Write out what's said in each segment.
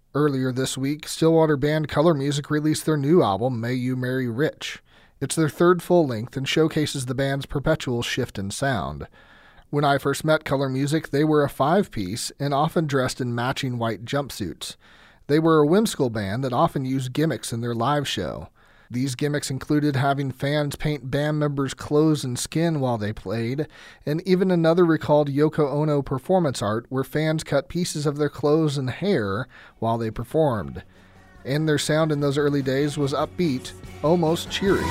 Earlier this week, Stillwater band Color Music released their new album, May You Marry Rich. It's their third full-length and showcases the band's perpetual shift in sound. When I first met Color Music, they were a 5-piece and often dressed in matching white jumpsuits. They were a whimsical band that often used gimmicks in their live show. These gimmicks included having fans paint band members' clothes and skin while they played, and even another recalled Yoko Ono performance art where fans cut pieces of their clothes and hair while they performed. And their sound in those early days was upbeat, almost cheery.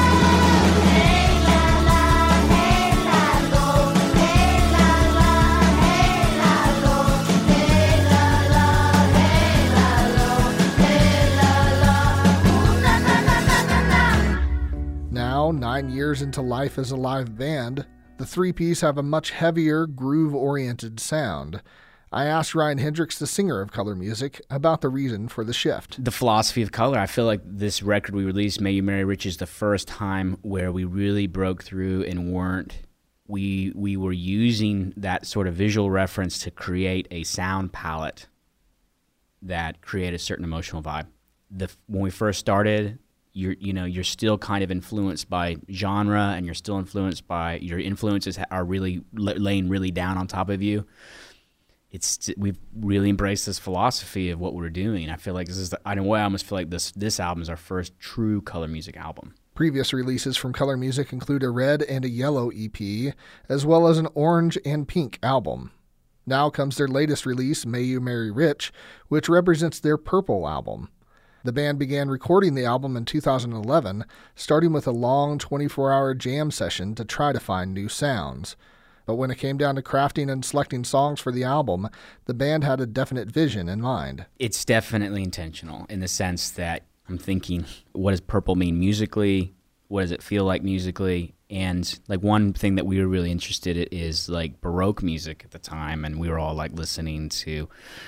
Now, 9 years into life as a live band, the 3-piece have a much heavier, groove-oriented sound. I asked Ryan Hendricks, the singer of Color Music, about the reason for the shift. The philosophy of Color. I feel like this record we released, May You Marry Rich, is the first time where we really broke through and we were using that sort of visual reference to create a sound palette that created a certain emotional vibe. When we first started, you're still kind of influenced by genre, and you're still influenced by your influences are really laying really down on top of you. We've really embraced this philosophy of what we're doing. I feel like I almost feel like this album is our first true Color Music album. Previous releases from Color Music include a red and a yellow EP, as well as an orange and pink album. Now comes their latest release, May You Marry Rich, which represents their purple album. The band began recording the album in 2011, starting with a long 24-hour jam session to try to find new sounds. But when it came down to crafting and selecting songs for the album, the band had a definite vision in mind. It's definitely intentional in the sense that I'm thinking, what does purple mean musically? What does it feel like musically? And like one thing that we were really interested in is like Baroque music at the time, and we were all like listening to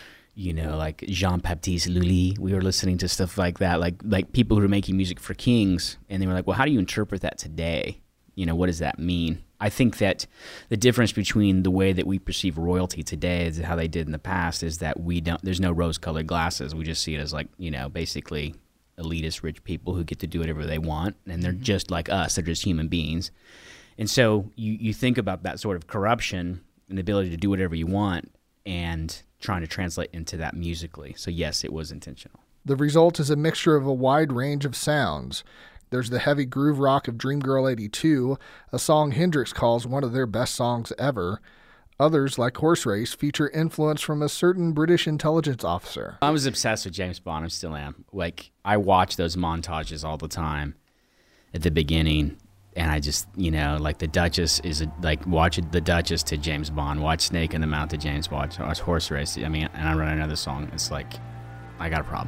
like Jean-Baptiste Lully. We were listening to stuff like that, like people who were making music for kings, and they were like, well, how do you interpret that today? What does that mean? I think that the difference between the way that we perceive royalty today and how they did in the past is that there's no rose-colored glasses. We just see it as like, basically elitist rich people who get to do whatever they want, and they're just like us. They're just human beings. And so you think about that sort of corruption and the ability to do whatever you want and trying to translate into that musically. So yes, it was intentional. The result is a mixture of a wide range of sounds. There's the heavy groove rock of Dream Girl 82, a song Hendrix calls one of their best songs ever. Others, like Horse Race, feature influence from a certain British intelligence officer. I was obsessed with James Bond. I still am. Like, I watch those montages all the time at the beginning. And I just, like the Duchess watch the Duchess to James Bond, watch Snake in the Mouth to James Bond, watch Horse Race. I mean, and I run another song. It's like, I got a problem.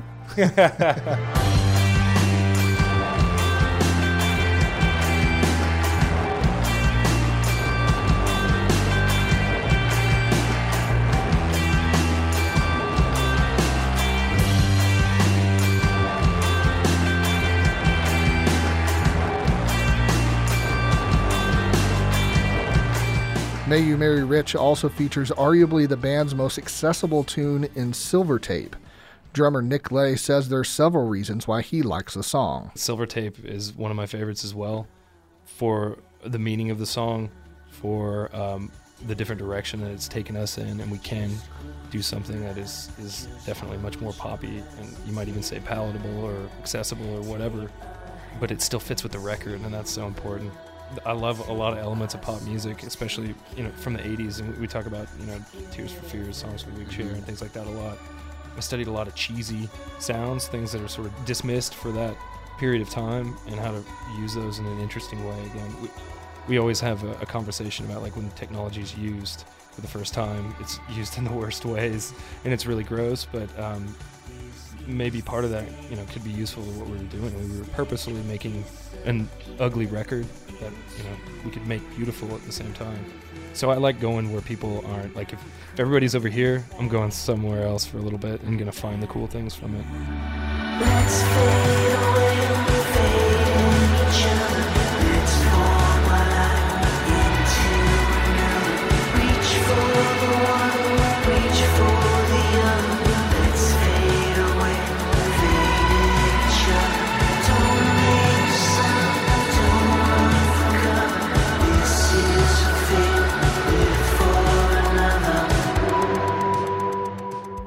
May You Marry Rich also features arguably the band's most accessible tune in Silver Tape. Drummer Nick Lay says there are several reasons why he likes the song. Silver Tape is one of my favorites as well, for the meaning of the song, for the different direction that it's taken us in, and we can do something that is definitely much more poppy, and you might even say palatable or accessible or whatever, but it still fits with the record, and that's so important. I love a lot of elements of pop music, especially from the 80s, and we talk about Tears for Fears, Songs for Weak Cheer, and things like that a lot. I studied a lot of cheesy sounds, things that are sort of dismissed for that period of time, and how to use those in an interesting way. Again, we always have a conversation about like when technology is used for the first time, it's used in the worst ways, and it's really gross, but maybe part of that could be useful to what we were doing. We were purposefully making an ugly record that we could make beautiful at the same time. So I like going where people aren't. Like if everybody's over here, I'm going somewhere else for a little bit and gonna find the cool things from it. Let's fade away and fade in each other. Let's fall into another. Reach for the one, reach for the other. Let's fade away.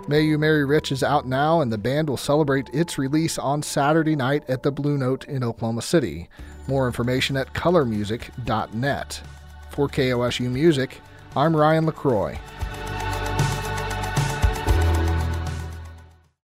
May You Marry Rich is out now, and the band will celebrate its release on Saturday night at the Blue Note in Oklahoma City. More information at colormusic.net. For KOSU Music, I'm Ryan LaCroix.